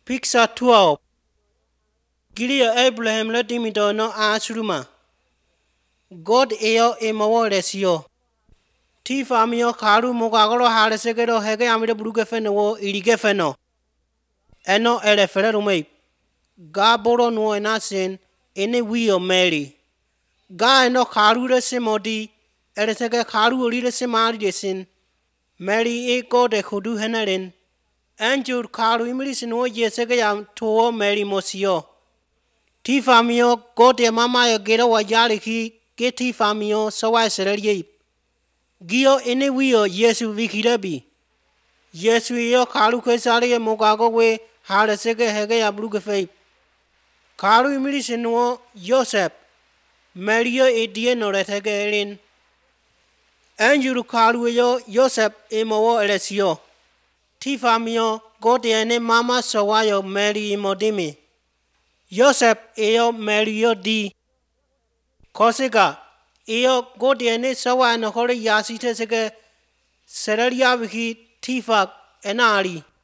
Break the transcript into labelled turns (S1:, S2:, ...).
S1: Pixar 12 Giria Abraham let him to no asruma. God eo emawolesio. Tifamio Karu Mogagoro had a second of Hege Amida Brugefeno, Irigefeno. Eno eleferume. Gaboro no enasin, any wheel Mary. Ga no Karu de Simodi, Eresega Karu Rida Simari Mary e God de Hudu Henarin. Anjur Karu Imilis no Yesegam to Mary Mosio. Tifamio, God de Mama Gera Wayariki, get Tifamio, so I said ye. Gio any wheel, Yesu Vikirebi. Yes, we are Karu Kesari and Mogago way, had a second Hegea Brugefe. Karu Imilis Joseph. Maria e Dieno Retegerin. Anjur Karu Joseph Emo Alessio. Tifamio, God de Mama Sawayo Mary Modimi. Joseph eo Mario di Kosega eo God de Sawa and Holy Yasita Sega Seraria Wiki Tifak Enari.